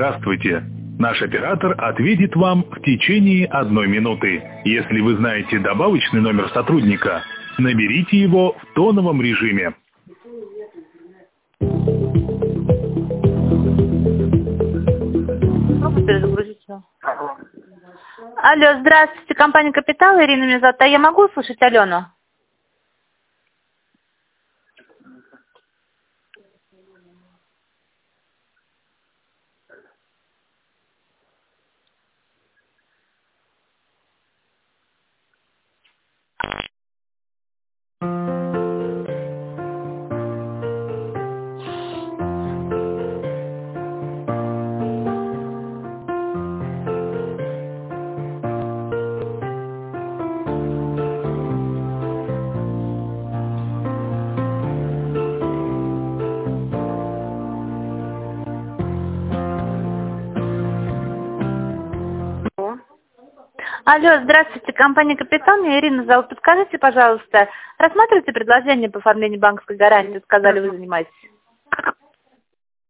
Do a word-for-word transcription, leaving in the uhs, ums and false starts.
Здравствуйте. Наш оператор ответит вам в течение одной минуты. Если вы знаете добавочный номер сотрудника, наберите его в тоновом режиме. Перезагрузить его. Алло, здравствуйте, компания «Капитал», Ирина меня зовут. А я могу услышать Алену? Алло, здравствуйте, компания «Капитал», меня Ирина зовут. Подскажите, пожалуйста, рассматриваете предложение по оформлению банковской гарантии? Сказали, вы занимаетесь.